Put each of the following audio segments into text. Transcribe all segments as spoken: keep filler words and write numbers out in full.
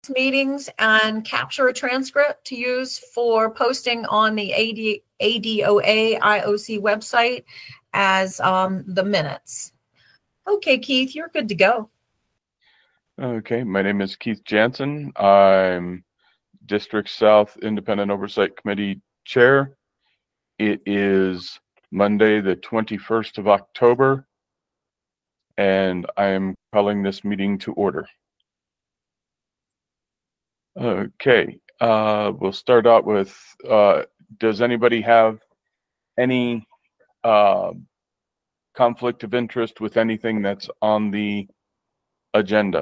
meetings and capture a transcript to use for posting on the A D, A D O A I O C website as um, the minutes. Okay, Keith, you're good to go. Okay, my name is Keith Jansen. I'm District South Independent Oversight Committee Chair. It is Monday, the twenty-first of October, and I am calling this meeting to order. Okay, uh, we'll start out with, uh, does anybody have any uh, conflict of interest with anything that's on the agenda?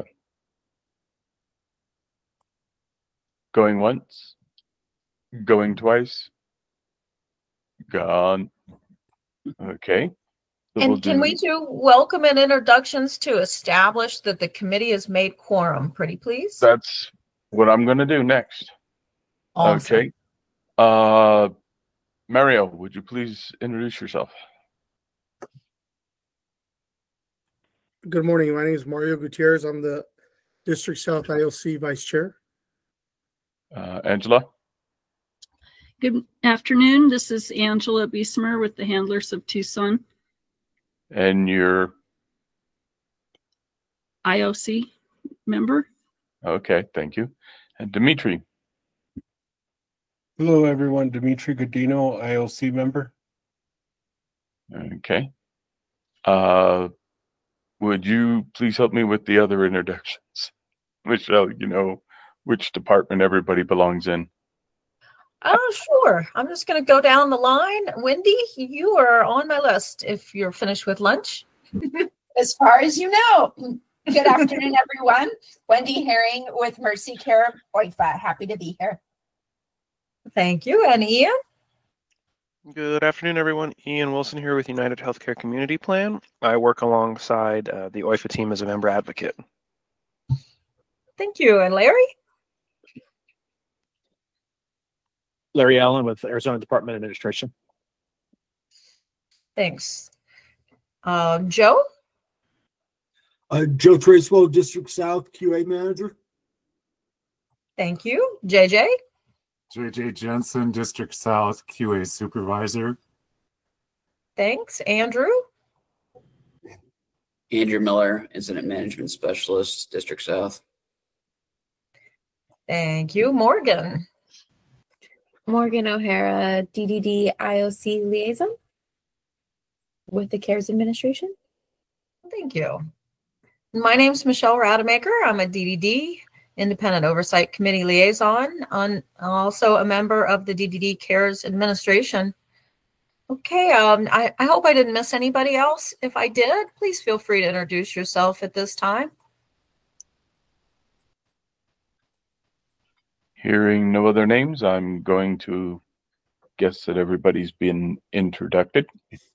Going once? Going twice? Gone. Okay. So And we'll can do, we do welcome and introductions to establish that the committee has made quorum, pretty please? That's what I'm going to do next. Awesome. Okay. Uh, Mario, would you please introduce yourself? Good morning. My name is Mario Gutierrez. I'm the District South I O C Vice Chair. Uh, Angela? Good afternoon. This is Angela Beesmer with the Handlers of Tucson. And your I O C member. Okay, thank you. And Dimitri? Hello, everyone. Dimitri Godino, I O C member. Okay. Uh, would you please help me with the other introductions? Michelle, you know which department everybody belongs in. Oh, sure. I'm just going to go down the line. Wendy, you are on my list if you're finished with lunch. As far as you know. Good afternoon, everyone. Wendy Herring with Mercy Care O I F A. Happy to be here. Thank you. And Ian? Good afternoon, everyone. Ian Wilson here with United Healthcare Community Plan. I work alongside uh, the O I F A team as a member advocate. Thank you. And Larry? Larry Allen with Arizona Department of Administration. Thanks. Uh, Joe? Uh, Joe Tracewell, District South Q A Manager. Thank you. J J? J J Jensen, District South Q A Supervisor. Thanks. Andrew? Andrew Miller, Incident Management Specialist, District South. Thank you. Morgan? Morgan O'Hara, D D D I O C Liaison with the CARES Administration. Thank you. My name's Michelle Rademacher. I'm a D D D, Independent Oversight Committee Liaison, I'm also a member of the D D D CARES Administration. Okay, um, I, I hope I didn't miss anybody else. If I did, please feel free to introduce yourself at this time. Hearing no other names, I'm going to guess that everybody's been introduced.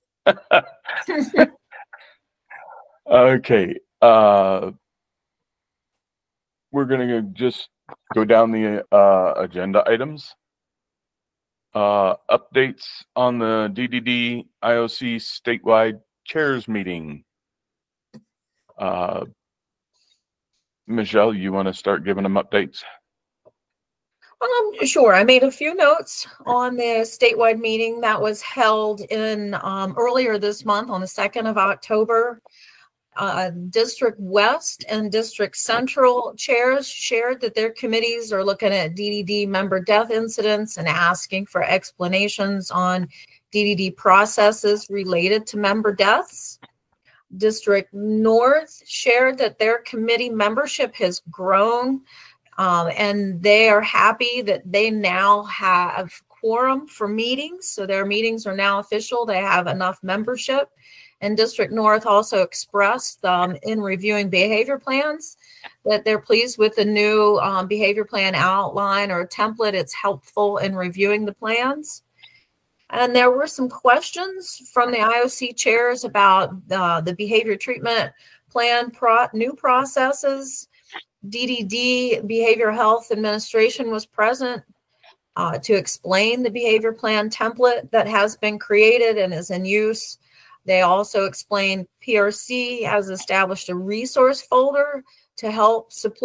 Okay, uh, we're going to just go down the uh, agenda items. Uh, updates on the D D D I O C statewide chairs meeting. Uh, Michelle, you want to start giving them updates? Um, sure. I made a few notes on the statewide meeting that was held in um, earlier this month on the second of October. Uh, District West and District Central chairs shared that their committees are looking at D D D member death incidents and asking for explanations on D D D processes related to member deaths. District North shared that their committee membership has grown. Um, and they are happy that they now have quorum for meetings. So their meetings are now official. They have enough membership. And District North also expressed um, in reviewing behavior plans that they're pleased with the new um, behavior plan outline or template. It's helpful in reviewing the plans. And there were some questions from the I O C chairs about uh, the behavior treatment plan pro new processes. D D D, Behavioral Health Administration, was present uh, to explain the behavior plan template that has been created and is in use. They also explained P R C has established a resource folder to help support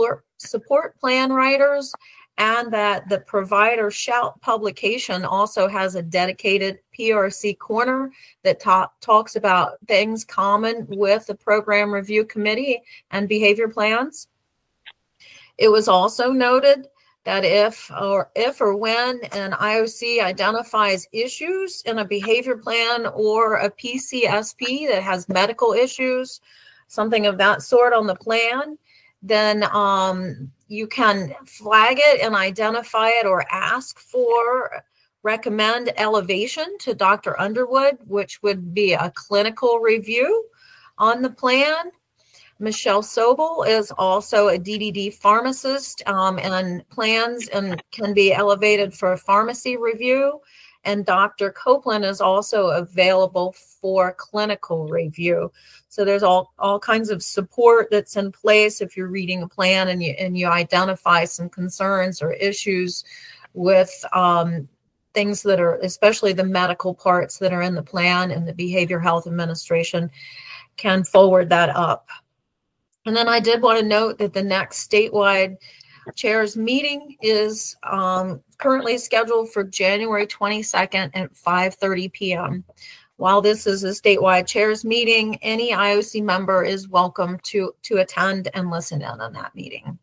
support plan writers, and that the Provider Shout publication also has a dedicated P R C corner that ta- talks about things common with the Program Review Committee and behavior plans. It was also noted that if or if or when an I O C identifies issues in a behavior plan or a P C S P that has medical issues, something of that sort on the plan, then um, you can flag it and identify it or ask for, recommend elevation to Doctor Underwood, which would be a clinical review on the plan. Michelle Sobel is also a D D D pharmacist um, and plans and can be elevated for a pharmacy review. And Doctor Copeland is also available for clinical review. So there's all, all kinds of support that's in place if you're reading a plan and you, and you identify some concerns or issues with um, things that are, especially the medical parts that are in the plan, and the Behavior Health Administration can forward that up. And then I did want to note that the next statewide chairs meeting is um, currently scheduled for January twenty-second at five thirty p.m. While this is a statewide chairs meeting, any I O C member is welcome to, to attend and listen in on that meeting.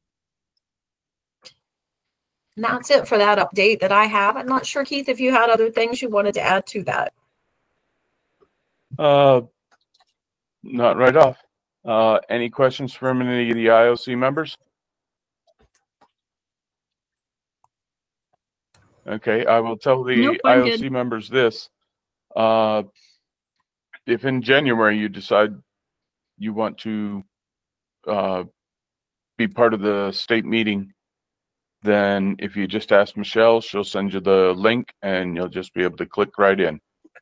And that's it for that update that I have. I'm not sure, Keith, if you had other things you wanted to add to that. Uh, not right off. Uh, any questions from any of the I O C members? Okay, I will tell the Nope, I'm I O C good. members this. Uh, if in January you decide you want to uh, be part of the state meeting, then if you just ask Michelle, she'll send you the link and you'll just be able to click right in.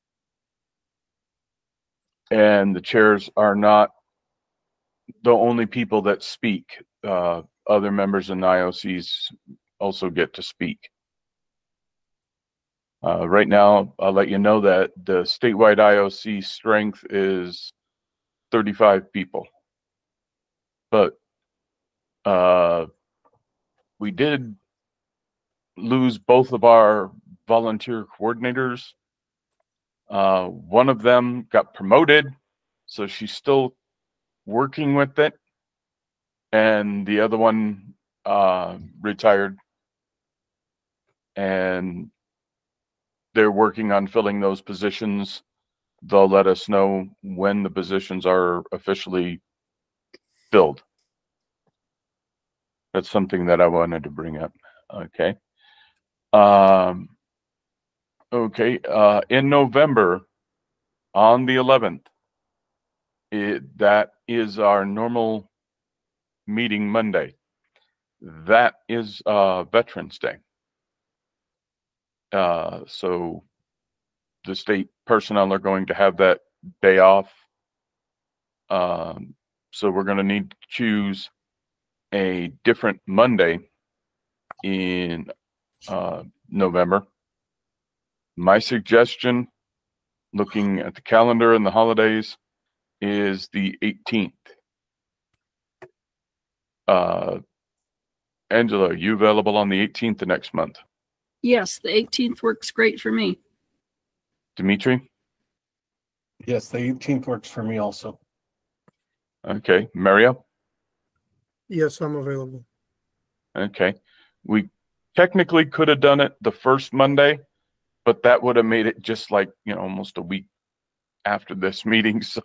And the chairs are not the only people that speak. Uh, other members in the I O Cs also get to speak. Uh, right now, I'll let you know that the statewide I O C strength is thirty-five people. But uh, we did lose both of our volunteer coordinators. Uh, one of them got promoted, so she's still working with it. And the other one uh, retired. And they're working on filling those positions. They'll let us know when the positions are officially filled. That's something that I wanted to bring up. Okay. Um, okay. Uh, in November, on the eleventh, it, that is our normal meeting Monday. That is uh, Veterans Day. Uh, so the state personnel are going to have that day off. Um, so we're going to need to choose a different Monday in uh, November. My suggestion, looking at the calendar and the holidays, is the eighteenth. Uh, Angela, are you available on the eighteenth of next month? Yes, the eighteenth works great for me. Dimitri? Yes, the eighteenth works for me also. Okay. Mario? Yes, I'm available. Okay. We technically could have done it the first Monday, but that would have made it just like, you know, almost a week after this meeting. So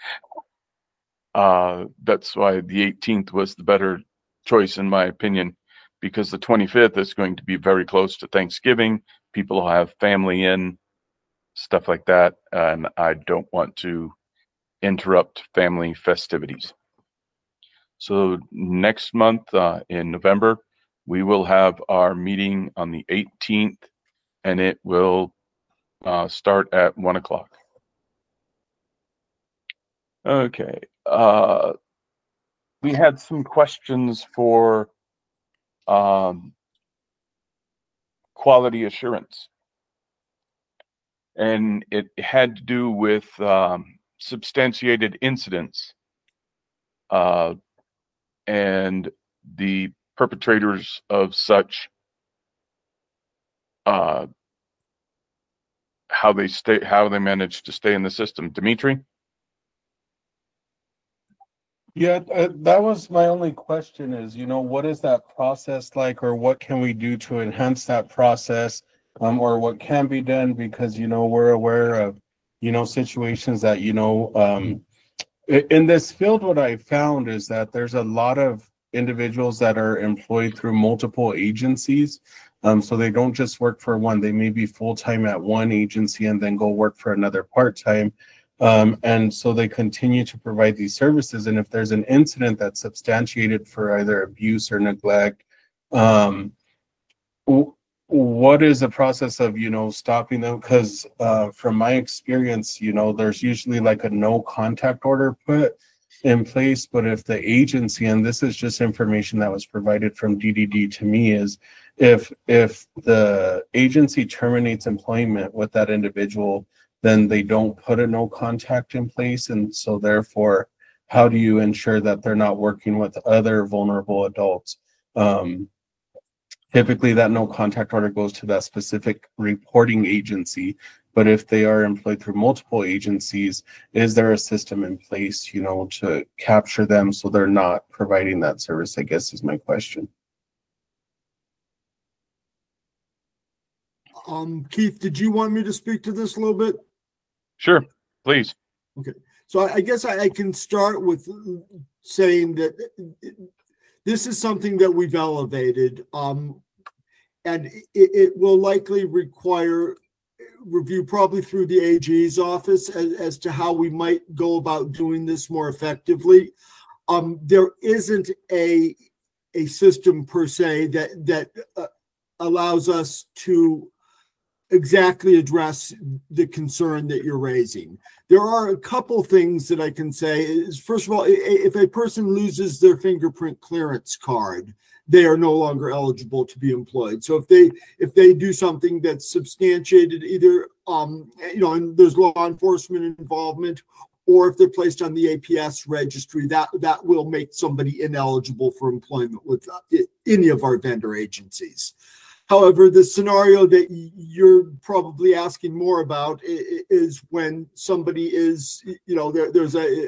uh, that's why the eighteenth was the better choice, in my opinion, because the twenty-fifth is going to be very close to Thanksgiving. People will have family in, stuff like that. And I don't want to interrupt family festivities. So next month uh, in November, we will have our meeting on the eighteenth, and it will uh, start at one o'clock. Okay. Uh, we had some questions for um, quality assurance, and it had to do with um, substantiated incidents. Uh, and the perpetrators of such, uh, how they stay, how they manage to stay in the system. Dimitri? Yeah, uh, that was my only question is, you know, what is that process like, or what can we do to enhance that process, um, or what can be done? Because, you know, we're aware of, you know, situations that, you know, um, i- in this field, what I found is that there's a lot of individuals that are employed through multiple agencies. Um, so they don't just work for one, they may be full-time at one agency and then go work for another part-time. Um, and so they continue to provide these services. And if there's an incident that's substantiated for either abuse or neglect, um, w- what is the process of, you know, stopping them? Because uh, from my experience, you know, there's usually like a no contact order put in place. But if the agency, and this is just information that was provided from D D D to me, is if if the agency terminates employment with that individual, then they don't put a no contact in place. And so therefore, how do you ensure that they're not working with other vulnerable adults? Um, typically that no contact order goes to that specific reporting agency. But if they are employed through multiple agencies, is there a system in place, you know, to capture them so they're not providing that service, I guess is my question. Um, Keith, did you want me to speak to this a little bit? Sure, please. Okay, so I, I guess I, I can start with saying that this is something that we've elevated, um, and it, it will likely require review probably through the A G's office as, as to how we might go about doing this more effectively. Um, there isn't a a system per se that that uh, allows us to exactly address the concern that you're raising. There are a couple things that I can say is, first of all, if a person loses their fingerprint clearance card, they are no longer eligible to be employed. So if they if they do something that's substantiated, either um, you know, and there's law enforcement involvement, or if they're placed on the A P S registry, that that will make somebody ineligible for employment with any of our vendor agencies. However, the scenario that you're probably asking more about is when somebody is, you know, there, there's a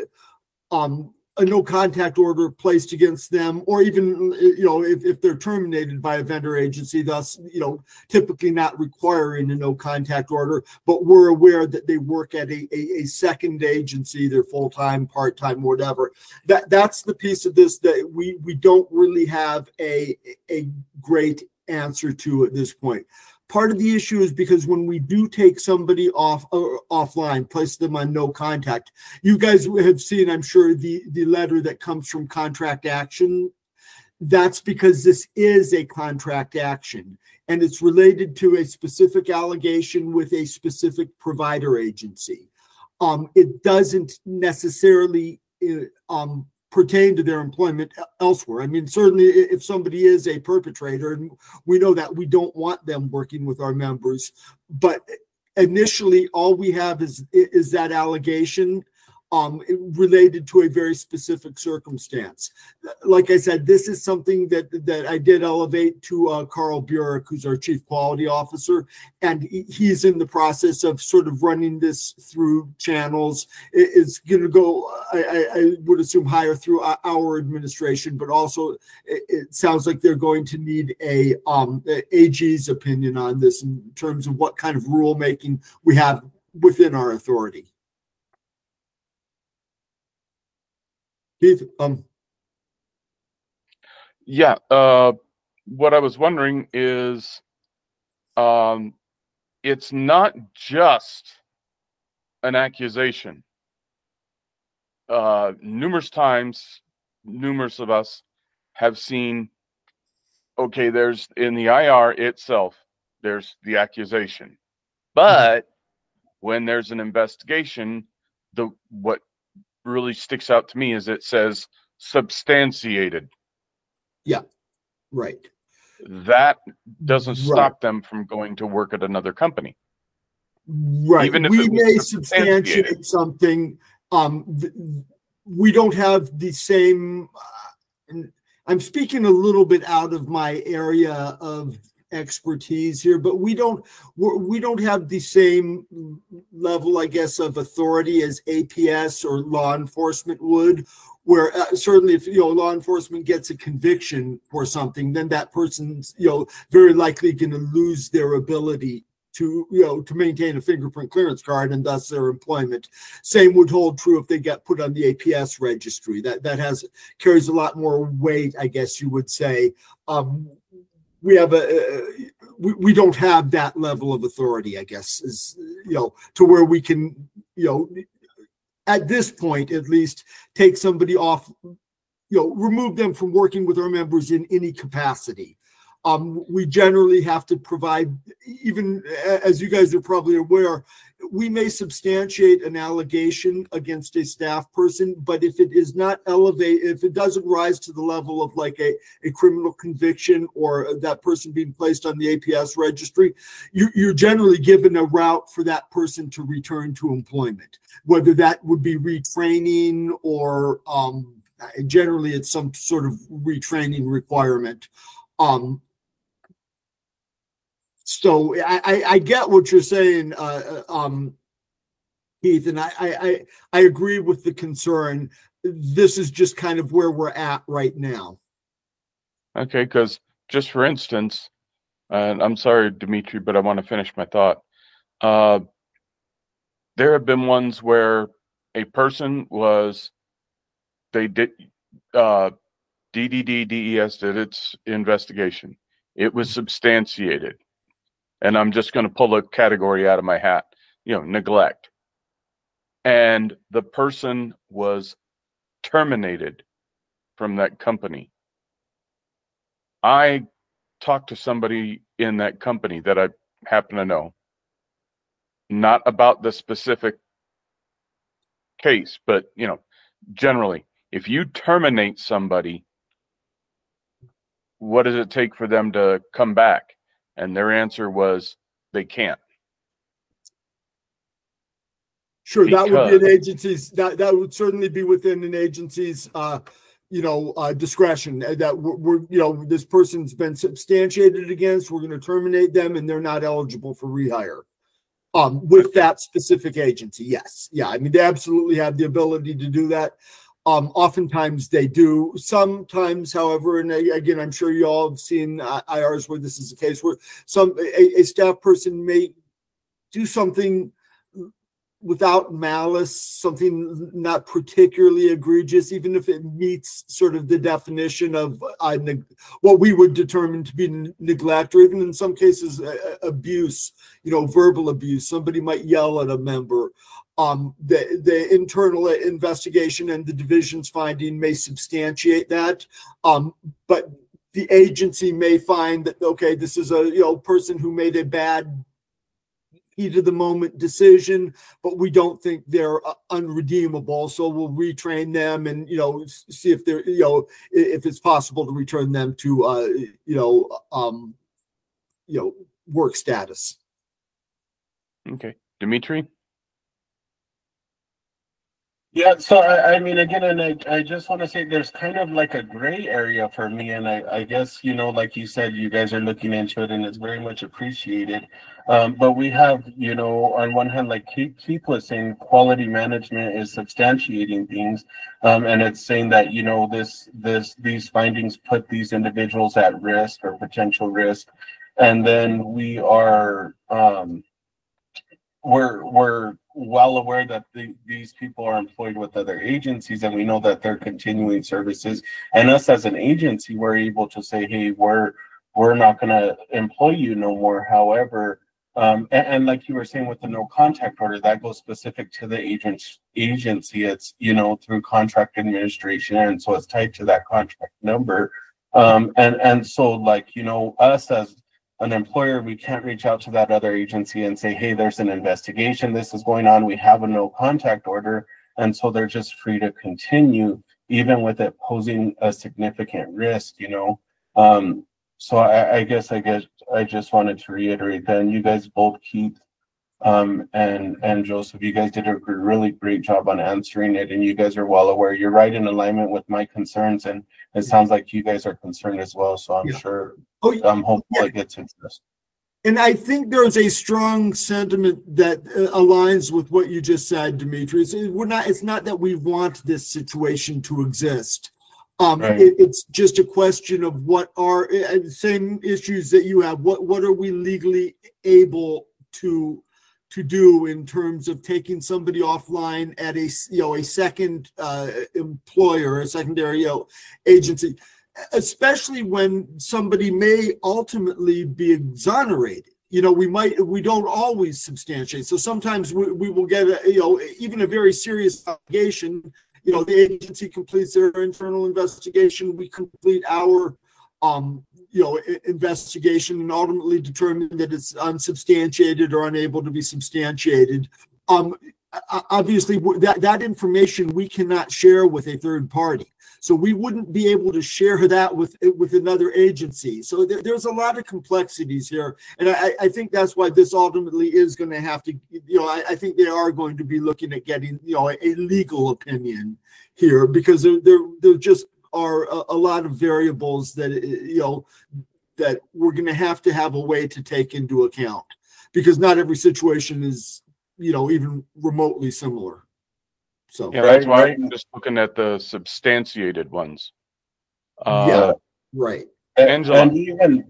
um, a no contact order placed against them, or even, you know, if, if they're terminated by a vendor agency, thus, you know, typically not requiring a no contact order, but we're aware that they work at a, a, a second agency, they're full-time, part-time, whatever. That that's the piece of this that we we don't really have a a great answer to at this point. Part of the issue is because when we do take somebody off uh, offline, place them on no contact, you guys have seen, I'm sure, the, the letter that comes from Contract Action. That's because this is a contract action, and it's related to a specific allegation with a specific provider agency. Um, it doesn't necessarily uh, um, pertain to their employment elsewhere. I mean, certainly if somebody is a perpetrator, and we know that we don't want them working with our members, but initially all we have is is that allegation um, related to a very specific circumstance. Like I said, this is something that that I did elevate to uh, Carl Burek, who's our chief quality officer, and he's in the process of sort of running this through channels. It's going to go, I, I would assume, higher through our administration, but also it sounds like they're going to need a um, A G's opinion on this in terms of what kind of rulemaking we have within our authority. Keith, um, Yeah, uh, what I was wondering is, um, it's not just an accusation. Uh, numerous times, numerous of us have seen, okay, there's in the I R itself, there's the accusation. But when there's an investigation, the what really sticks out to me is it says substantiated. Yeah, right. That doesn't Right. stop them from going to work at another company. Right. Even if We it was may substantiated. substantiate something. Um, th- we don't have the same. Uh, I'm speaking a little bit out of my area of expertise here, but we don't we're, we don't have the same level, I guess, of authority as A P S or law enforcement would. Where uh, certainly, if you know law enforcement gets a conviction for something, then that person's you know very likely going to lose their ability to you know to maintain a fingerprint clearance card and thus their employment. Same would hold true if they get put on the A P S registry. That that has carries a lot more weight, I guess you would say. Um, we have a uh, we, we don't have that level of authority, I guess, is you know to where we can you know at this point at least take somebody off, you know, remove them from working with our members in any capacity. Um, we generally have to provide, even as you guys are probably aware, we may substantiate an allegation against a staff person, but if it is not elevate, if it doesn't rise to the level of like a, a criminal conviction or that person being placed on the A P S registry, you, you're generally given a route for that person to return to employment, whether that would be retraining or um, generally it's some sort of retraining requirement. Um, So I, I, I get what you're saying, uh, um, Keith, and I, I, I agree with the concern. This is just kind of where we're at right now. Okay, because just for instance, and I'm sorry, Dimitri, but I want to finish my thought. Uh, there have been ones where a person was, they did, uh, D D D D E S did its investigation. It was substantiated. And I'm just going to pull a category out of my hat, you know, neglect. And the person was terminated from that company. I talked to somebody in that company that I happen to know, not about the specific case, but, you know, generally, if you terminate somebody, what does it take for them to come back? And their answer was they can't. Sure, that would be an Because- agency's, that, that would certainly be within an agency's, uh, you know, uh, discretion uh, that we're, we're, you know, this person's been substantiated against, we're going to terminate them and they're not eligible for rehire. Um, with that specific agency, yes. Yeah, I mean, they absolutely have the ability to do that. Um, oftentimes they do. Sometimes, however, and again, I'm sure you all have seen uh, I Rs where this is the case, where some a, a staff person may do something without malice, something not particularly egregious, even if it meets sort of the definition of uh, neg- what we would determine to be n- neglect, or even in some cases uh, abuse, you know, verbal abuse. Somebody might yell at a member. Um, the, the internal investigation and the division's finding may substantiate that, um, but the agency may find that, okay, this is a you know person who made a bad heat of the moment decision, but we don't think they're uh, unredeemable. So we'll retrain them and, you know, see if they're, you know, if it's possible to return them to, uh, you know, um, you know, work status. Okay. Dimitri? Yeah, so I, I mean, again, and I, I just want to say there's kind of like a gray area for me. And I, I guess, you know, like you said, you guys are looking into it and it's very much appreciated. Um, but we have, you know, on one hand, like Keith, Keith was saying, quality management is substantiating things. Um, and it's saying that, you know, this, this, these findings put these individuals at risk or potential risk. And then we are, um, we're, we're, well aware that the, these people are employed with other agencies and we know that they're continuing services, and us as an agency we're able to say, hey, we're we're not going to employ you no more. However, um and, and like you were saying with the no contact order, that goes specific to the agent agency. It's, you know, through contract administration, and so it's tied to that contract number. Um and and so, like, you know, us as an employer, we can't reach out to that other agency and say, hey, there's an investigation, this is going on, we have a no contact order. And so they're just free to continue, even with it posing a significant risk, you know. Um, so I, I guess I guess I just wanted to reiterate that, and you guys both, Keith, Um, and and Joseph, you guys did a gr- really great job on answering it, and you guys are well aware. You're right in alignment with my concerns, and it sounds like you guys are concerned as well. So I'm Yeah. sure, Oh, I'm hopeful yeah. it gets addressed. And I think there's a strong sentiment that uh, aligns with what you just said, Demetrius. It- We're not, it's not that we want this situation to exist. Um, Right. it, it's just a question of what are, uh, the same issues that you have. What, what are we legally able to, to do in terms of taking somebody offline at a, s- you know, a second uh, employer, a secondary, you know, agency, especially when somebody may ultimately be exonerated. You know, we might, we don't always substantiate. So sometimes we, we will get, a, you know, even a very serious allegation. You know, the agency completes their internal investigation. We complete our, um, you know, i- investigation and ultimately determine that it's unsubstantiated or unable to be substantiated. Um, o- obviously, w- that that information we cannot share with a third party. So we wouldn't be able to share that with with another agency. So there, there's a lot of complexities here, and I, I think that's why this ultimately is going to have to, you know, I, I think they are going to be looking at getting, you know, a, a legal opinion here, because there there, there just are a, a lot of variables that, you know, that we're going to have to have a way to take into account, because not every situation is, you know, even remotely similar. So Yeah, that's Right, why right. I'm just looking at the substantiated ones. yeah, Uh, right. A- Angela, And even,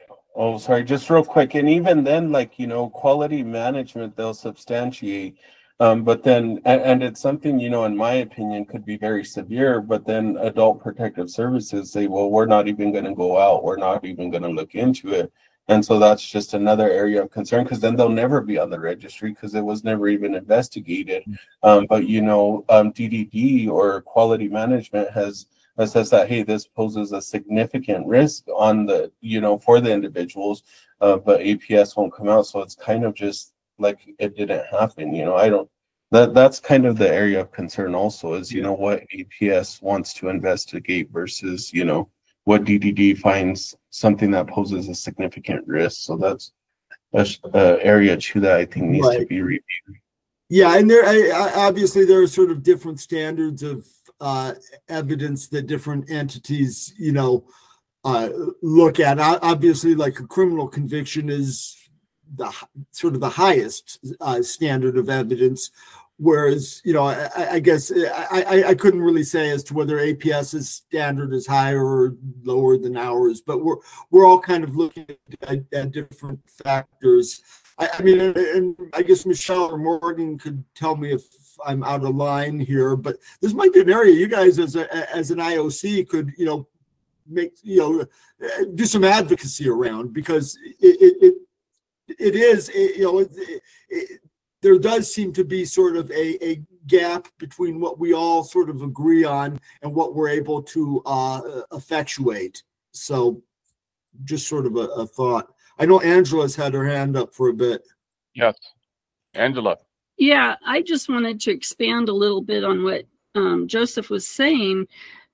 oh, sorry, just real quick. And even then, like, you know, quality management, they'll substantiate. Um, but then, and, and it's something, you know, in my opinion, could be very severe. But then adult protective services say, well, we're not even going to go out. We're not even going to look into it. And so that's just another area of concern, because then they'll never be on the registry because it was never even investigated. Um, but, you know, um, D D D or quality management has that says that, hey, this poses a significant risk on the, you know, for the individuals, uh, but A P S won't come out. So it's kind of just like it didn't happen. You know, I don't, that that's kind of the area of concern also, is, you know, what A P S wants to investigate versus, you know, what D D D finds something that poses a significant risk. So that's that's uh, area two that I think needs to Right. be reviewed. Yeah, and there I, I, obviously there are sort of different standards of uh, evidence that different entities, you know, uh, look at. O- Obviously, like a criminal conviction is the h- sort of the highest uh, standard of evidence, whereas, you know, I, I I guess I, I I couldn't really say as to whether APS's standard is higher or lower than ours, but we're we're all kind of looking at, at different factors. I, I mean, and, and I guess Michelle or Morgan could tell me if I'm out of line here, but this might be an area you guys, as a as an I O C, could, you know, make, you know, uh, do some advocacy around, because it it it, it is it, you know it, it, there does seem to be sort of a, a gap between what we all sort of agree on and what we're able to uh, effectuate. So just sort of a, a thought. I know Angela's had her hand up for a bit. yes, Angela. Yeah, I just wanted to expand a little bit on what um, Joseph was saying.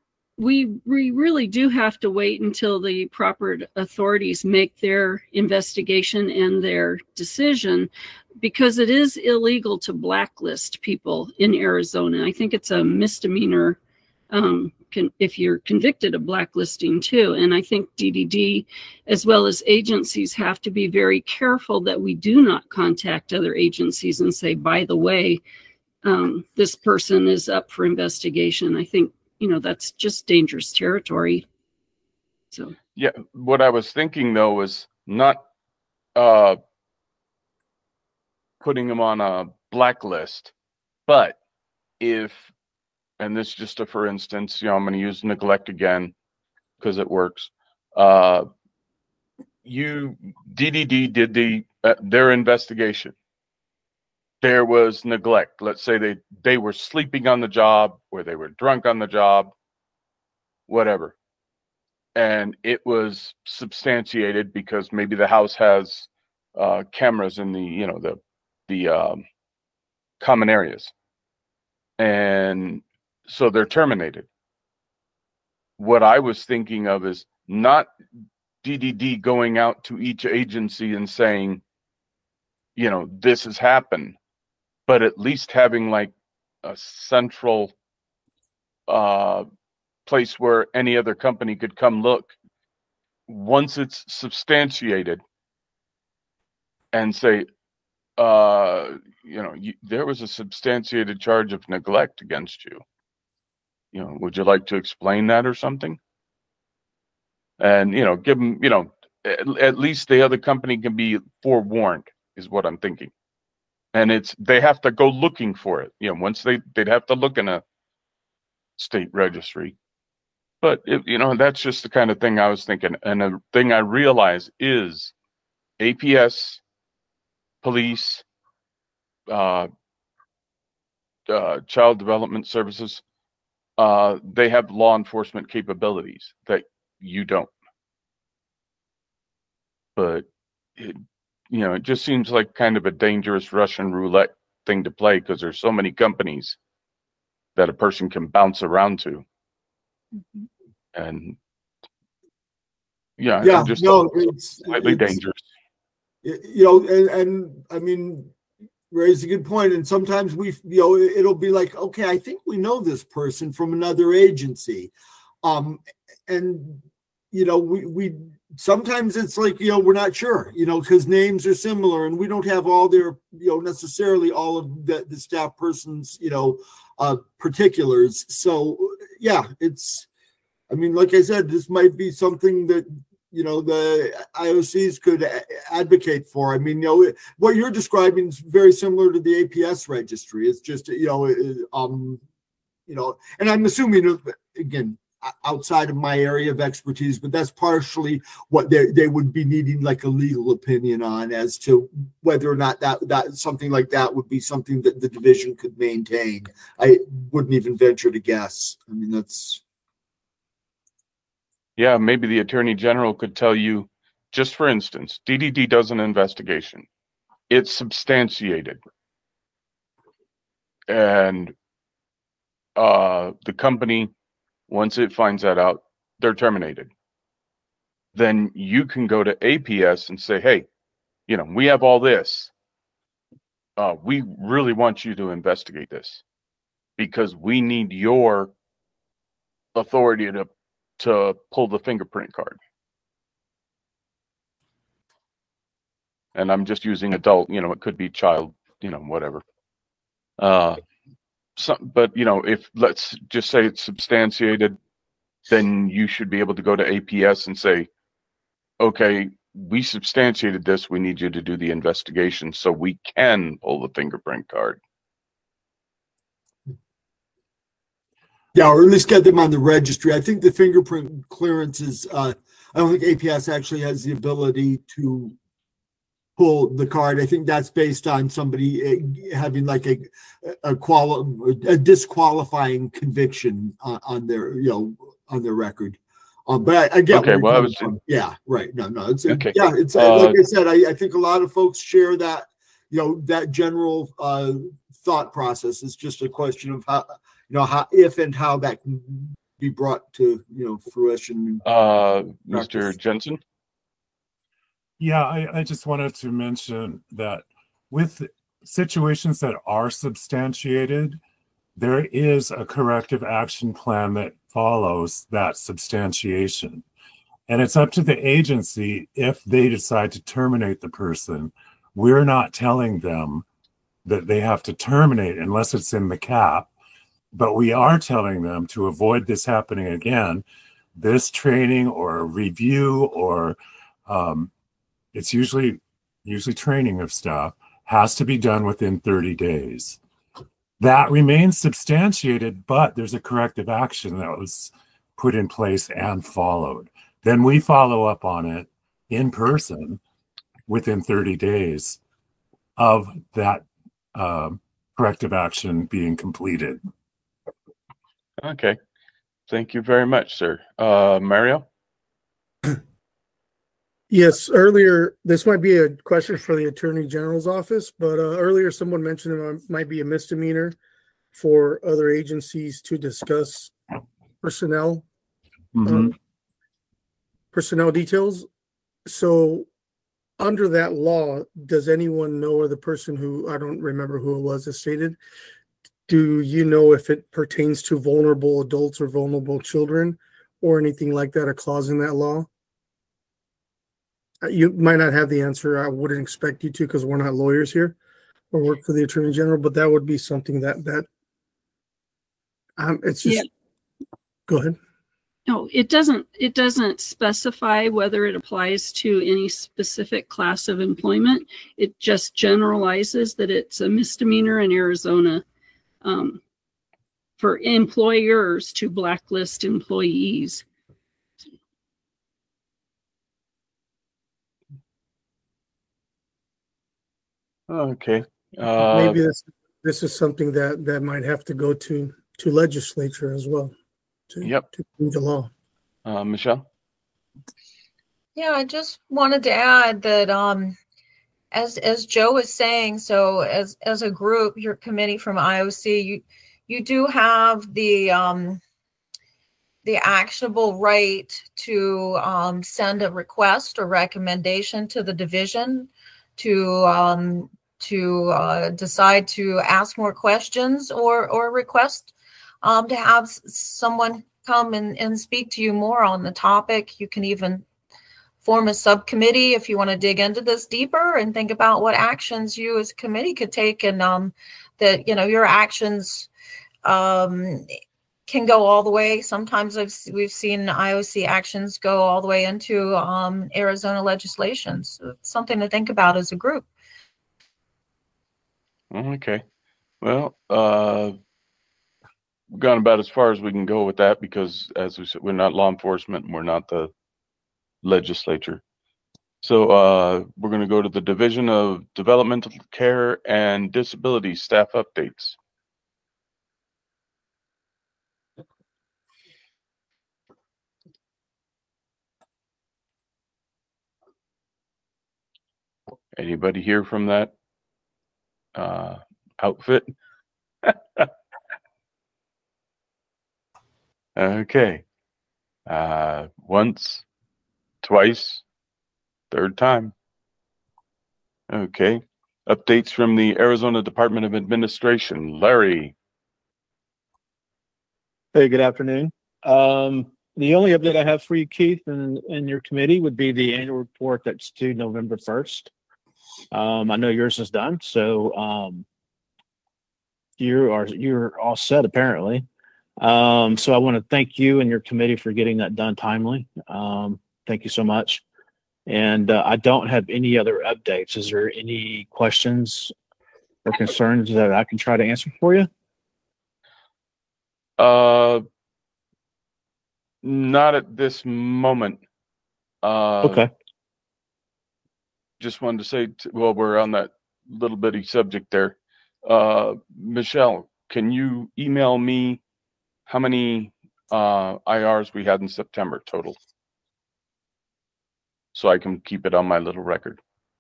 We we really do have to wait until the proper authorities make their investigation and their decision, because it is illegal to blacklist people in Arizona. I think it's a misdemeanor um, can, if you're convicted of blacklisting too. And I think D D D, as well as agencies, have to be very careful that we do not contact other agencies and say, by the way, um, this person is up for investigation. I think, you know, that's just dangerous territory. So Yeah, what I was thinking though was not uh, putting them on a blacklist, but if, and this is just a for instance, you know, I'm going to use neglect again because it works. Uh, you D D D did the uh, their investigation. There was neglect. Let's say they they were sleeping on the job, or they were drunk on the job, whatever, and it was substantiated because maybe the house has uh, cameras in the, you know, the the um, common areas, and so they're terminated. What I was thinking of is not D D D going out to each agency and saying, you know, this has happened, but at least having like a central uh, place where any other company could come look once it's substantiated and say, uh, you know, you, there was a substantiated charge of neglect against you. You know, would you like to explain that or something? And, you know, give them, you know, at, at least the other company can be forewarned is what I'm thinking. And it's, they have to go looking for it. You know, once they, they'd have to look in a state registry. But, it, you know, that's just the kind of thing I was thinking. And the thing I realize is A P S, police, uh, uh, child development services, uh, they have law enforcement capabilities that you don't. But, it, you know, it just seems like kind of a dangerous Russian roulette thing to play because there's so many companies that a person can bounce around to. Mm-hmm. And yeah, yeah, I just no, it's slightly it's, dangerous. You know, and, and I mean, raise a good point. And sometimes we, you know, it'll be like, okay, I think we know this person from another agency. Um, and, you know, we, we, sometimes it's like, you know, we're not sure, you know, because names are similar and we don't have all their, you know, necessarily all of the, the staff person's, you know, uh, particulars. So, yeah, it's, I mean, like I said, this might be something that, you know, the I O Cs could advocate for. I mean, you know, what you're describing is very similar to the A P S registry. It's just, you know, um, you know, and I'm assuming, again, outside of my area of expertise, but that's partially what they they would be needing, like a legal opinion on as to whether or not that that something like that would be something that the division could maintain. I wouldn't even venture to guess. I mean, that's. Yeah, maybe the Attorney General could tell you, just for instance, D D D does an investigation. It's substantiated. And uh, the company, once it finds that out, they're terminated. Then you can go to A P S and say, hey, you know, we have all this. Uh, we really want you to investigate this because we need your authority to to pull the fingerprint card. And I'm just using adult, you know, it could be child, you know, whatever. Uh, some, but, you know, if let's just say it's substantiated, then you should be able to go to A P S and say, okay, we substantiated this. We need you to do the investigation so we can pull the fingerprint card. Yeah, or at least get them on the registry. I think the fingerprint clearance is, uh, I don't think A P S actually has the ability to pull the card. I think that's based on somebody having like a a, quali- a disqualifying conviction on, on their, you know, on their record. Um, but I, I get okay, well, I was from. Yeah, right. No, no, it's okay. Yeah, it's uh, like I said. I, I think a lot of folks share that, you know, that general uh, thought process. It's just a question of how, you know, how, if and how that can be brought to, you know, fruition. Uh, Mister Jensen? Yeah, I, I just wanted to mention that with situations that are substantiated, there is a corrective action plan that follows that substantiation. And it's up to the agency if they decide to terminate the person. We're not telling them that they have to terminate unless it's in the cap. But we are telling them to avoid this happening again, this training or review or um, it's usually usually training of staff has to be done within thirty days. That remains substantiated, but there's a corrective action that was put in place and followed. Then we follow up on it in person within thirty days of that um, corrective action being completed. Okay. Thank you very much, sir. Uh, Mario? Yes, earlier, this might be a question for the Attorney General's office, but uh, earlier someone mentioned it might be a misdemeanor for other agencies to discuss personnel, mm-hmm. uh, personnel details. So under that law, does anyone know, or the person who, I don't remember who it was that stated, do you know if it pertains to vulnerable adults or vulnerable children or anything like that, a clause in that law? You might not have the answer. I wouldn't expect you to, because we're not lawyers here or work for the Attorney General, but that would be something that, that um, it's just, Yeah. Go ahead. No, it doesn't, it doesn't specify whether it applies to any specific class of employment. It just generalizes that it's a misdemeanor in Arizona um, for employers to blacklist employees. Okay. Uh, Maybe this, this is something that, that might have to go to, to legislature as well. To, Yep. To change the law. Uh, Michelle? Yeah, I just wanted to add that um, as as Joe was saying, so as as a group, your committee from I O C, you you do have the um, the actionable right to um, send a request or recommendation to the division to um, to uh, decide to ask more questions or or request um, to have someone come and, and speak to you more on the topic. You can even form a subcommittee if you want to dig into this deeper and think about what actions you as a committee could take, and um, that, you know, your actions um, can go all the way. Sometimes I've, we've seen I O C actions go all the way into um, Arizona legislation. So it's something to think about as a group. Okay. Well, uh, we've gone about as far as we can go with that because, as we said, we're not law enforcement and we're not the legislature. So uh, we're going to go to the Division of Developmental Care and Disability staff updates. Anybody here from that uh, outfit? Okay. Uh, once, twice, third time. Okay. Updates from the Arizona Department of Administration. Larry. Hey, good afternoon. Um, the only update I have for you, Keith, and, and your committee would be the annual report that's due November first. Um, I know yours is done, so um, you are you're all set apparently. Um, so I want to thank you and your committee for getting that done timely. Um, thank you so much. And uh, I don't have any other updates. Is there any questions or concerns that I can try to answer for you? Uh, not at this moment. Uh, Okay. Just wanted to say, t- well, we're on that little bitty subject there. Uh, Michelle, can you email me how many uh, I Rs we had in September total, so I can keep it on my little record?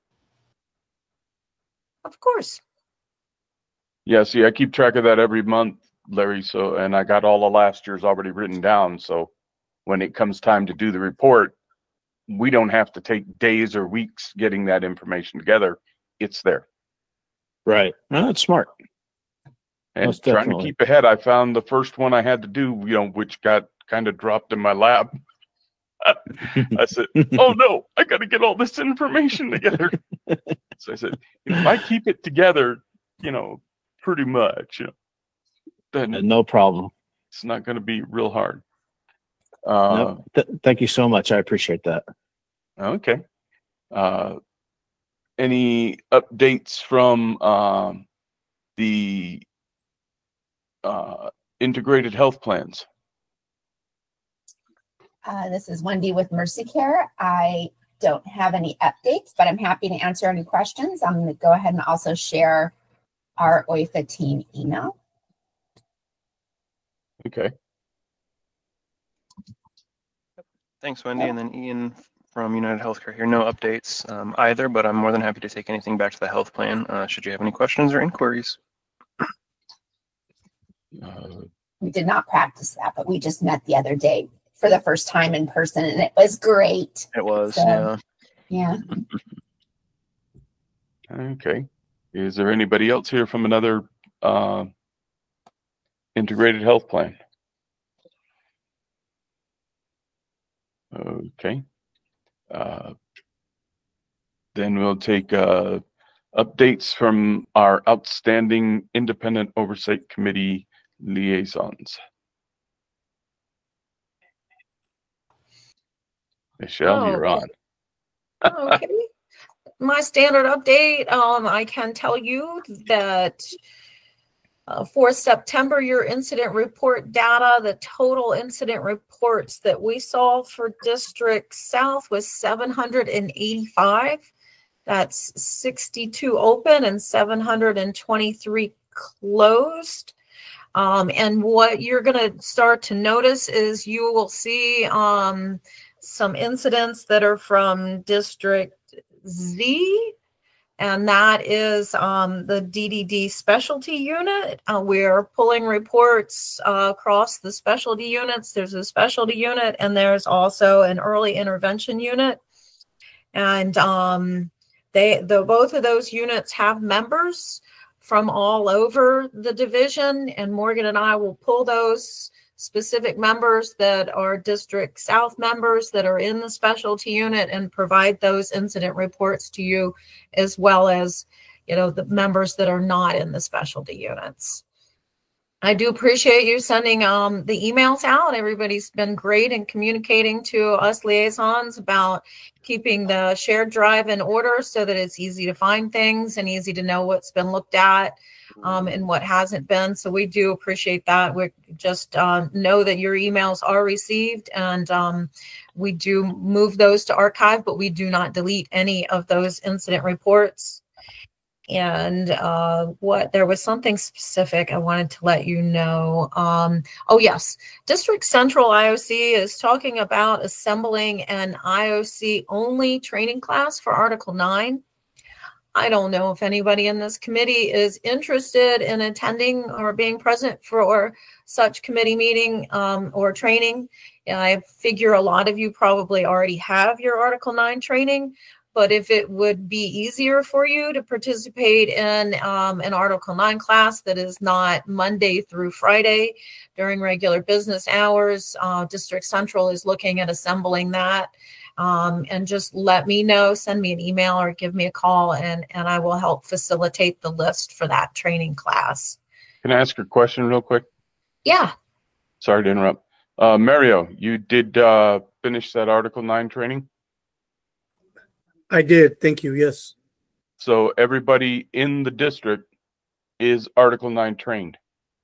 Of course. Yeah, see, I keep track of that every month, Larry. So, and I got all of last year's already written down. So when it comes time to do the report, we don't have to take days or weeks getting that information together. It's there. Right. No, that's smart. And Most trying definitely. to keep ahead, I found the first one I had to do, you know, which got kind of dropped in my lap. I said, oh no, I got to get all this information together. So I said, you know, if I keep it together, you know, pretty much, you know, then No problem. it's not going to be real hard. Uh, No, th- thank you so much. I appreciate that. Okay. Uh, any updates from um, the uh, integrated health plans? Uh, this is Wendy with Mercy Care. I don't have any updates, but I'm happy to answer any questions. I'm going to go ahead and also share our O I F A team email. Okay. Thanks, Wendy. And then Ian from United Healthcare here. No updates um, either, but I'm more than happy to take anything back to the health plan uh, should you have any questions or inquiries. Uh, We did not practice that, but we just met the other day for the first time in person, and it was great. It was, So, yeah. Yeah. Okay. Is there anybody else here from another uh, integrated health plan? Okay. Uh, then we'll take uh, updates from our outstanding independent oversight committee liaisons. Michelle, you're Oh, on. okay. My standard update, um, I can tell you that uh, for September, your incident report data, the total incident reports that we saw for District South was seven hundred eighty-five. That's sixty-two open and seven hundred twenty-three closed. Um, and what you're going to start to notice is you will see um, some incidents that are from District Z, and that is um, the D D D specialty unit. Uh, we're pulling reports uh, across the specialty units. There's a specialty unit, and there's also an early intervention unit. And um, they, the both of those units have members from all over the division, and Morgan and I will pull those specific members that are District South members that are in the specialty unit and provide those incident reports to you, as well as, you know, the members that are not in the specialty units. I do appreciate you sending um, the emails out. Everybody's been great in communicating to us liaisons about keeping the shared drive in order so that it's easy to find things and easy to know what's been looked at um, and what hasn't been. So we do appreciate that. We just uh, know that your emails are received, and um, we do move those to archive, but we do not delete any of those incident reports. And uh, what there was something specific I wanted to let you know. Um, oh, yes. District Central I O C is talking about assembling an I O C only training class for Article nine. I don't know if anybody in this committee is interested in attending or being present for such committee meeting um, or training. I figure a lot of you probably already have your Article nine training. But if it would be easier for you to participate in um, an Article nine class that is not Monday through Friday during regular business hours, uh, District Central is looking at assembling that. Um, and just let me know, send me an email or give me a call, and, and I will help facilitate the list for that training class. Can I ask a question real quick? Yeah. Sorry to interrupt. Uh, Mario, you did uh, finish that Article nine training? I did. Thank you. Yes. So everybody in the district is Article nine trained,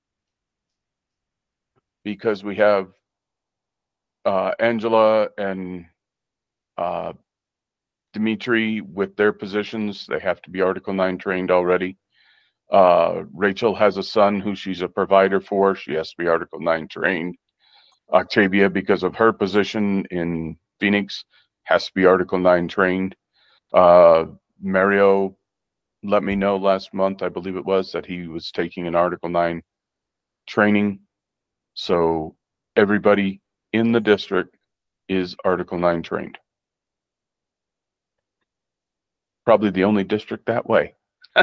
because we have uh, Angela and uh, Dimitri with their positions. They have to be Article nine trained already. Uh, Rachel has a son who she's a provider for. She has to be Article nine trained. Octavia, because of her position in Phoenix, has to be Article nine trained. Uh, Mario let me know last month, I believe it was, that he was taking an Article nine training. So everybody in the district is Article nine trained. Probably the only district that way. All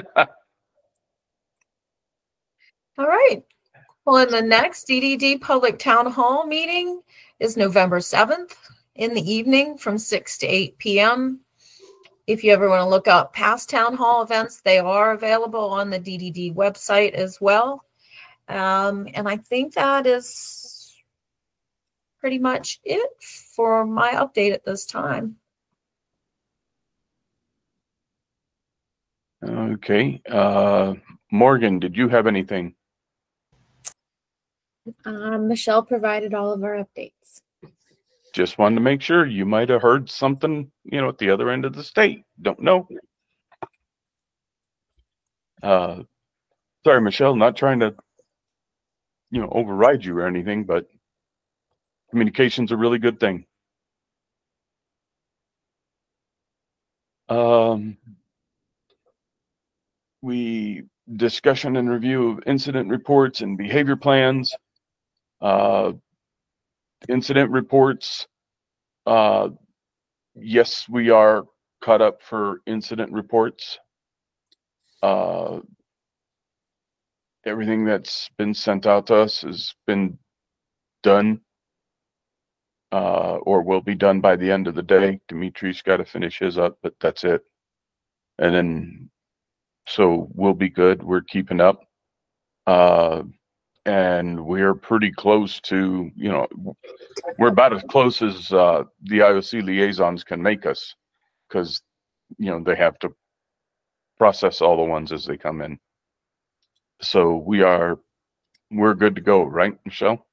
right. Well, and the next D D D Public Town Hall meeting is November seventh in the evening from six to eight p m If you ever want to look up past town hall events, they are available on the D D D website as well. Um, and I think that is pretty much it for my update at this time. Okay. Uh, Morgan, did you have anything? Um, Michelle provided all of our updates. Just wanted to make sure. You might have heard something, you know, at the other end of the state. Don't know. Uh, sorry, Michelle, not trying to, you know, override you or anything, but communication's a really good thing. Um, we discussion and review of incident reports and behavior plans. Uh, incident reports. Uh, yes, we are caught up for incident reports. Uh, everything that's been sent out to us has been done, uh, or will be done by the end of the day. Dimitri's got to finish his up, but that's it. And then, so we'll be good. We're keeping up. Uh, and we're pretty close to, you know, we're about as close as uh, the I O C liaisons can make us, because, you know, they have to process all the ones as they come in. So we are, we're good to go, right, Michelle?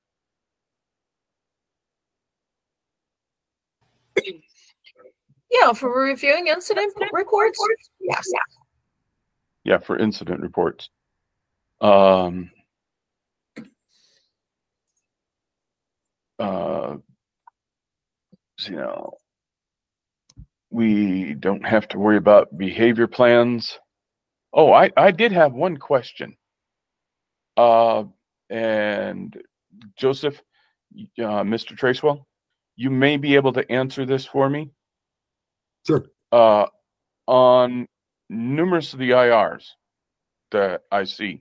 Yeah, for reviewing incident reports. Yes. Yeah, for incident reports. Um, uh, you know, we don't have to worry about behavior plans. Oh, I, I did have one question. Uh, and Joseph, uh, Mister Tracewell, you may be able to answer this for me. Sure. Uh, on numerous of the I Rs that I see,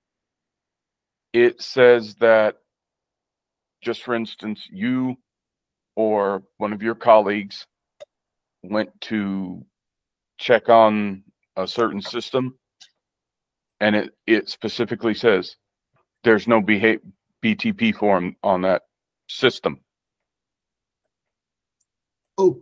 it says that, just for instance, you or one of your colleagues went to check on a certain system, and it, it specifically says there's no B T P form on that system. Oh.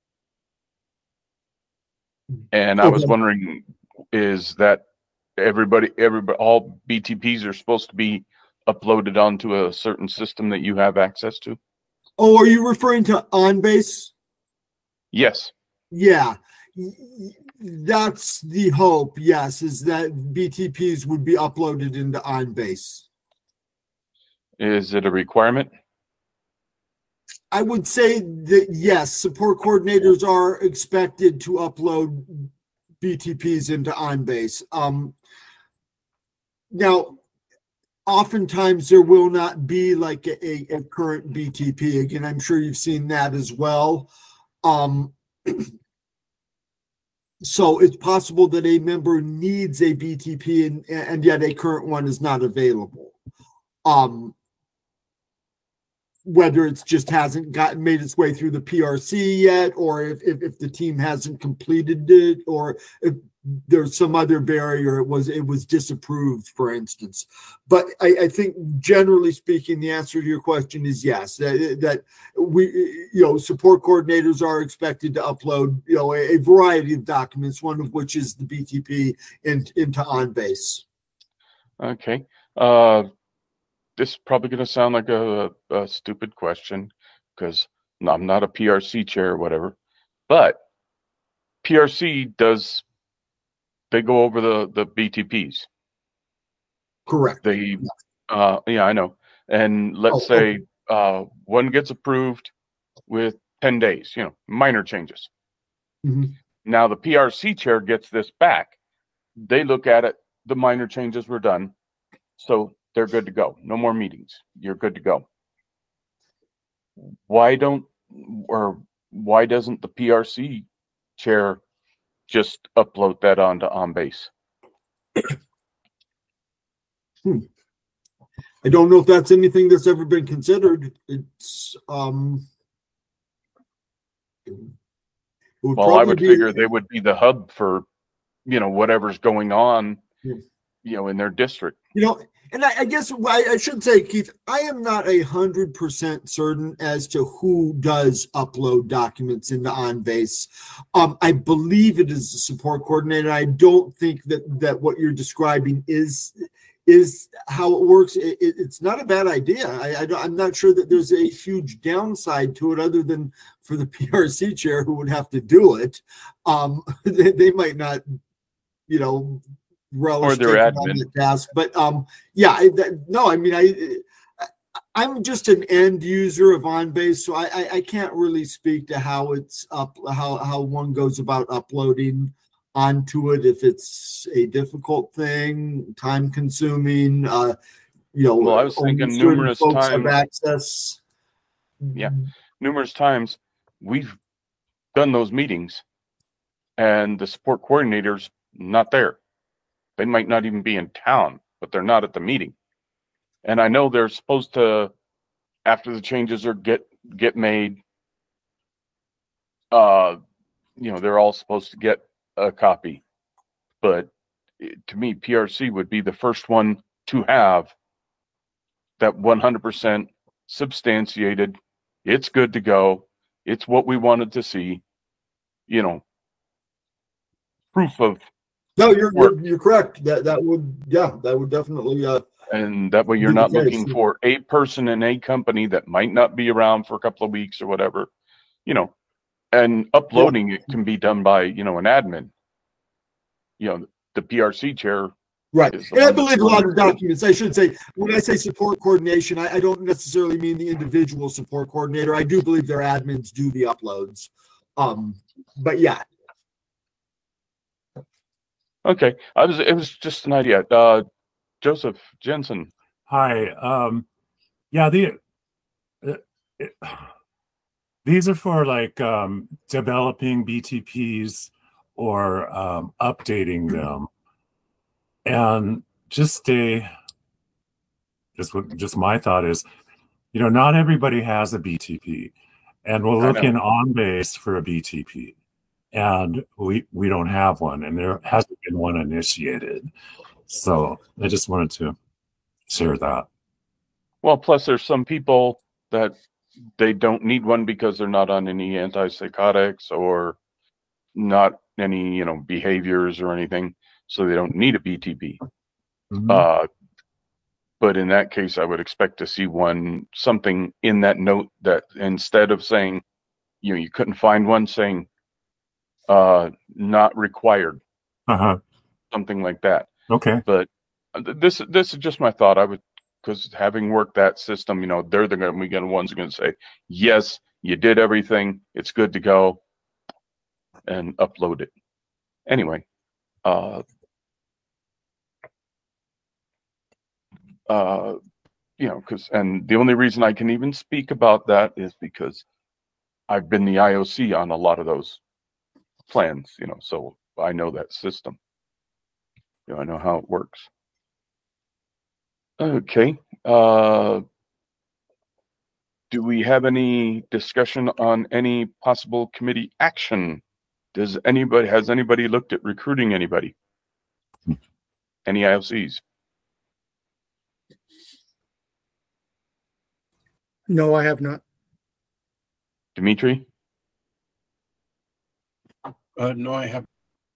And I was wondering, is that everybody, everybody, all B T Ps are supposed to be uploaded onto a certain system that you have access to? Oh, are you referring to OnBase? Yes. Yeah, that's the hope. Yes, is that B T Ps would be uploaded into OnBase. Is it a requirement? I would say that yes, support coordinators are expected to upload B T Ps into OnBase. Um, now, oftentimes there will not be like a, a, a current B T P. Again, I'm sure you've seen that as well. Um, so it's possible that a member needs a B T P and, and yet a current one is not available. Um, whether it's just hasn't gotten made its way through the P R C yet, or if, if, if the team hasn't completed it, or if there's some other barrier, it was it was disapproved, for instance. But I, I think generally speaking, the answer to your question is yes, that, that we, you know, support coordinators are expected to upload, you know, a, a variety of documents, one of which is the B T P in, into OnBase. Okay. Uh, this is probably going to sound like a, a stupid question, because I'm not a P R C chair or whatever, but P R C does, they go over the, the B T Ps. Correct. They, uh, yeah, I know. And let's Oh, say okay. uh, one gets approved with ten days, you know, minor changes. Mm-hmm. Now the P R C chair gets this back. They look at it, the minor changes were done, so they're good to go. No more meetings. You're good to go. Why don't, or why doesn't the P R C chair just upload that onto OnBase? Hmm. I don't know if that's anything that's ever been considered. It's um. It would Well, I would be, figure they would be the hub for, you know, whatever's going on, yeah. you know, in their district. You know, and I, I guess I, I should say, Keith, I am not a hundred percent certain as to who does upload documents into OnBase. Um, I believe it is the support coordinator. I don't think that that what you're describing is is how it works. It, it, it's not a bad idea. I, I I'm not sure that there's a huge downside to it, other than for the P R C chair who would have to do it. Um, they, they might not, you know, relish Or their taking on admin. the task. But um, yeah, I, that, no, I mean, I, I'm just an end user of OnBase, so I, I, I can't really speak to how it's up, how how one goes about uploading onto it. If it's a difficult thing, time consuming, uh, you know, Well, I was only thinking certain numerous folks have times. access. Yeah, numerous times we've done those meetings, and the support coordinator's not there. They might not even be in town, but they're not at the meeting. And I know they're supposed to, after the changes are get get made, uh, you know, they're all supposed to get a copy. But it- to me, P R C would be the first one to have that one hundred percent substantiated. It's good to go. It's what we wanted to see. You know, proof of No, you're, work. you're, you're correct. That, that would, yeah, that would definitely, uh, And that way you're Be the not case. looking for a person in a company that might not be around for a couple of weeks or whatever, you know, and uploading it can be done by, you know, an admin. You know, the P R C chair. right. is the And I one that's believe a lot going of to- documents, I should say, when I say support coordination, I, I don't necessarily mean the individual support coordinator. I do believe their admins do the uploads. Um, but yeah, Okay. I was, it was just an idea. Uh, Joseph Jensen. Hi. Um, yeah, the uh, it, these are for like um, developing B T Ps or um, updating them, and just a just what just my thought is, you know, not everybody has a B T P, and we'll I look know. in OnBase for a B T P, and we we don't have one, and there hasn't been one initiated. So I just wanted to share that. Well, plus there's some people that they don't need one because they're not on any antipsychotics or not any, you know, behaviors or anything. So they don't need a B T P. Mhm. Uh, but in that case, I would expect to see one, something in that note that instead of saying, you know, you couldn't find one, saying, uh, not required, Uh-huh. something like that. Okay. But th- this, this is just my thought. I would, because having worked that system, you know, they're the going to be the ones going to say, yes, you did everything. It's good to go, and upload it. Anyway, uh, uh, you know, because, and the only reason I can even speak about that is because I've been the I O C on a lot of those plans, you know, so I know that system. You know, I know how it works. Okay. Uh, do we have any discussion on any possible committee action? Does anybody, has anybody looked at recruiting anybody? Any I O Cs? No, I have not. Dimitri? Uh, no, I have.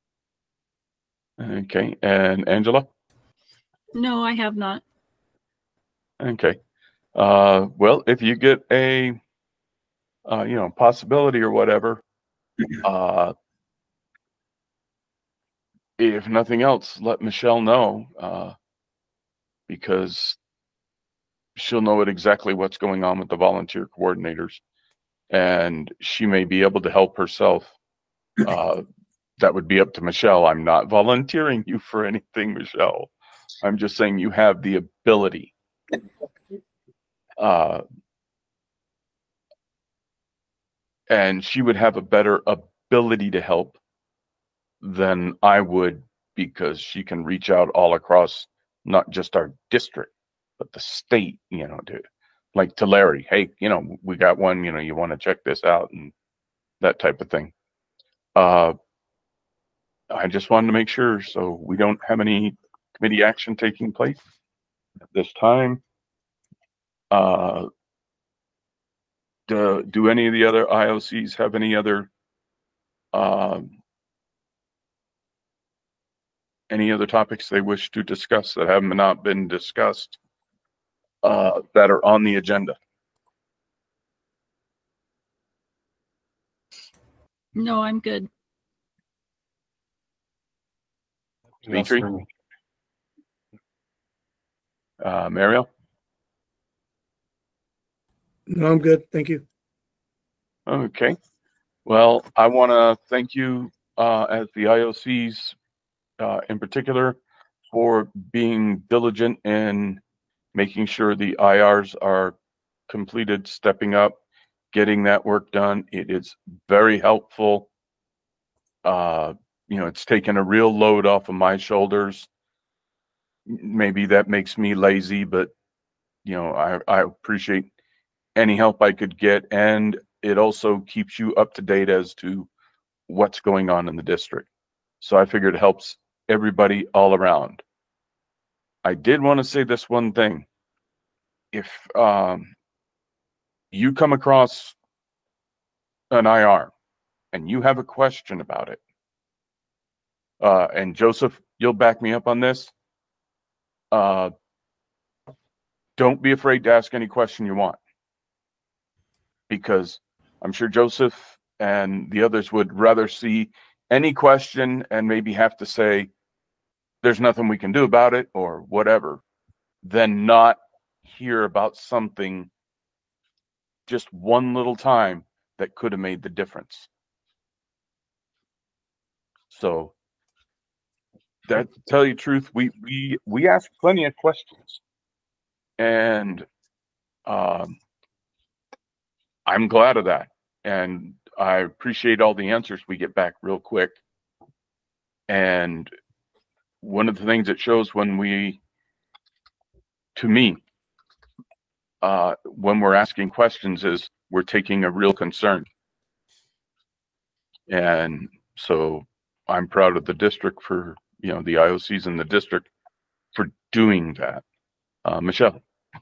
Okay. And Angela? No, I have not. Okay. Uh, well, if you get a, uh, you know, possibility or whatever, uh, if nothing else, let Michelle know, uh, because she'll know it exactly what's going on with the volunteer coordinators, and she may be able to help herself. Uh, that would be up to Michelle. I'm not volunteering you for anything, Michelle. I'm just saying you have the ability. Uh, and she would have a better ability to help than I would, because she can reach out all across not just our district, but the state, you know, to like to Larry, hey, you know, we got one, you know, you want to check this out, and that type of thing. Uh, I just wanted to make sure so we don't have any committee action taking place at this time. Uh, do, do any of the other I O Cs have any other um, any other topics they wish to discuss that have not been discussed uh, that are on the agenda? No, I'm good. Dimitri? Uh, Mariel? No, I'm good. Thank you. Okay. Well, I want to thank you uh, as the I O Cs uh, in particular for being diligent in making sure the I Rs are completed, stepping up, getting that work done. It is very helpful. Uh, you know, it's taken a real load off of my shoulders maybe that makes me lazy, but you know, I, I appreciate any help I could get. And it also keeps you up to date as to what's going on in the district. So I figured it helps everybody all around. I did want to say this one thing. If um, you come across an I R and you have a question about it, uh, and Joseph, you'll back me up on this, uh, don't be afraid to ask any question you want, because I'm sure Joseph and the others would rather see any question and maybe have to say, there's nothing we can do about it or whatever, than not hear about something just one little time that could have made the difference. So that, to tell you the truth, we we we ask plenty of questions, and um, I'm glad of that, and I appreciate all the answers we get back real quick. And one of the things it shows when we, to me, uh, when we're asking questions, is we're taking a real concern. And so I'm proud of the district for, you know, the I O Cs in the district for doing that. Uh, Michelle.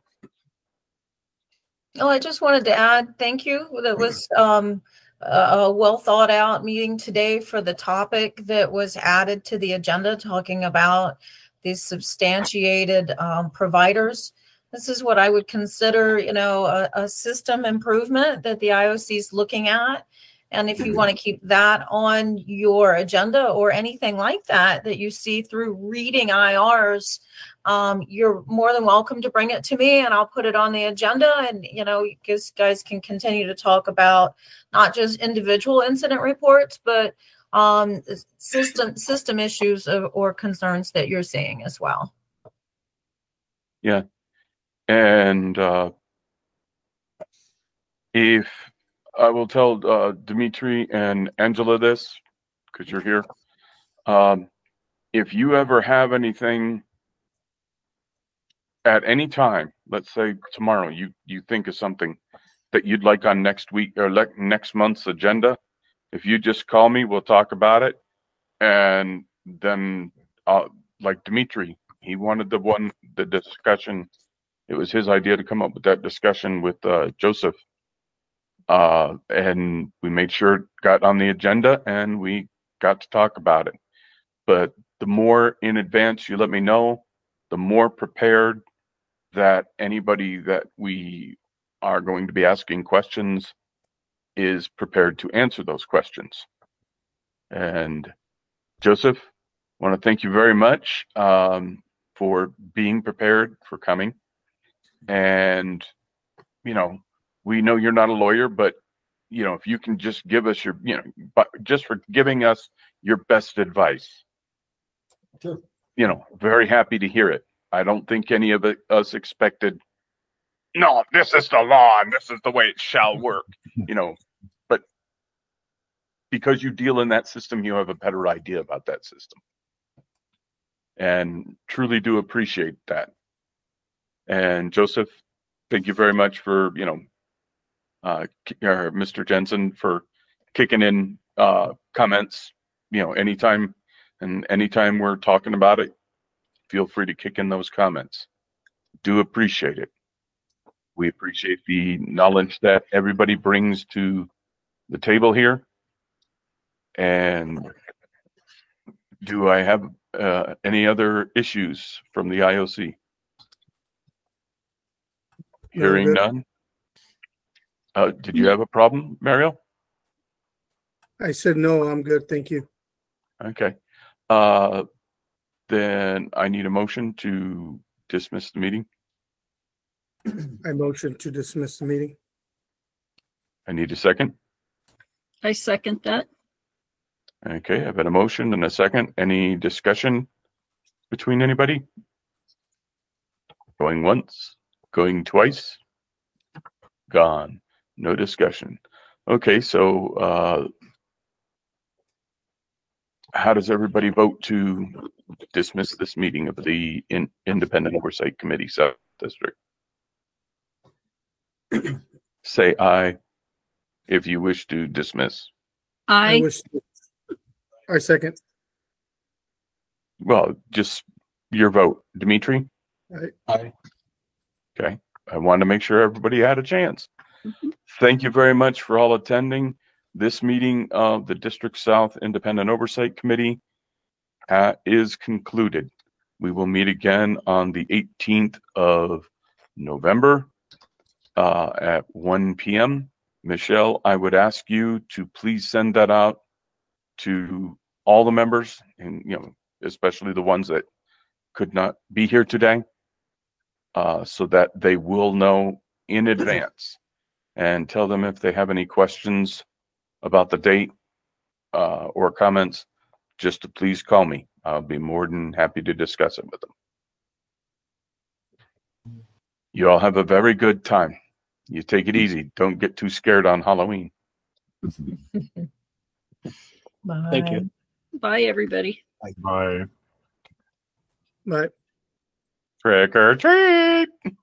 Oh, I just wanted to add, thank you. That was um, a well thought out meeting today for the topic that was added to the agenda, talking about these substantiated um, providers. This is what I would consider, you know, a, a system improvement that the I O C is looking at. And if you want to keep that on your agenda or anything like that, that you see through reading I Rs, um, you're more than welcome to bring it to me, and I'll put it on the agenda. And, you know, you guys, guys can continue to talk about not just individual incident reports, but um, system system issues of, or concerns that you're seeing as well. Yeah. And uh, if I will tell uh, Dimitri and Angela this, because you're here. Um, if you ever have anything at any time, let's say tomorrow, you you think of something that you'd like on next week or le- next month's agenda, if you just call me, we'll talk about it. And then, uh, like Dimitri, he wanted the one the discussion. It was his idea to come up with that discussion with uh, Joseph. Uh, and we made sure it got on the agenda and we got to talk about it. But the more in advance you let me know, the more prepared that anybody that we are going to be asking questions is prepared to answer those questions. And Joseph, I want to thank you very much um, for being prepared, for coming. And, you know, we know you're not a lawyer, but you know, if you can just give us your, you know, but just for giving us your best advice. Sure. You know, very happy to hear it. I don't think any of it, us expected, no, this is the law and this is the way it shall work, you know, but because you deal in that system, you have a better idea about that system. And truly do appreciate that. And Joseph, thank you very much for, you know, uh, or Mister Jensen for kicking in uh, comments, you know, anytime and anytime we're talking about it, feel free to kick in those comments. Do appreciate it. We appreciate the knowledge that everybody brings to the table here. And do I have uh, any other issues from the I O C? Hearing good. none. Uh, did you have a problem, Mariel? I said, no, I'm good. Thank you. Okay. Uh, then I need a motion to dismiss the meeting. I motion to dismiss the meeting. I need a second. I second that. Okay, I've had a motion and a second. Any discussion between anybody? Going once, going twice, gone. No discussion. Okay, so uh, how does everybody vote to dismiss this meeting of the in, Independent Oversight Committee South District? Say aye if you wish to dismiss. I I, wish. I second. Well, just your vote. Dimitri? Aye. Okay. I wanted to make sure everybody had a chance. Mhm. Thank you very much for all attending this meeting of the District South Independent Oversight Committee uh, is concluded. We will meet again on the eighteenth of November uh, at one P M Michelle, I would ask you to please send that out to all the members, and you know, especially the ones that could not be here today, uh, so that they will know in advance, and tell them if they have any questions about the date uh, or comments, just to please call me. I'll be more than happy to discuss it with them. You all have a very good time. You take it easy. Don't get too scared on Halloween. Thank you. bye, everybody. Bye. Bye. Trick or treat.